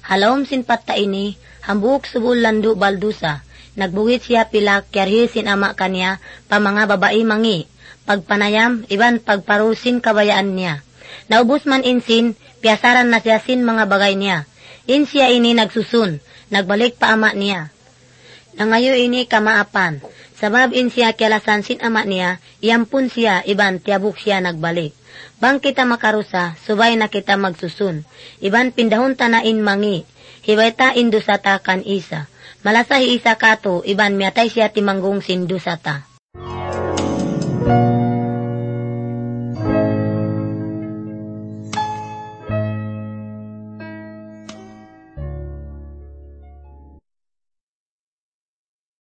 Halawom sin patta ini, hambuk subul landu baldusa. Nagbuhit siya pilak, kyarhi sin ama kanya, pa mga babae mangi. Pagpanayam, iban pagparusin kabayaan niya. Naubos man insin, piyasaran na siya sin mga bagay niya. Siya ini nagsusun, nagbalik pa ama niya. Nangayo ini kamaapan, sabab siya kialasan sin ama niya, iyampun siya, iban tiyabuk siya nagbalik. Bang kita makarusa, subay na kita magsusun. Iban pindahon tanain mangi, hibay ta indusata kan isa. Malasahi isa kato, iban miyatay siya timanggong sindusata.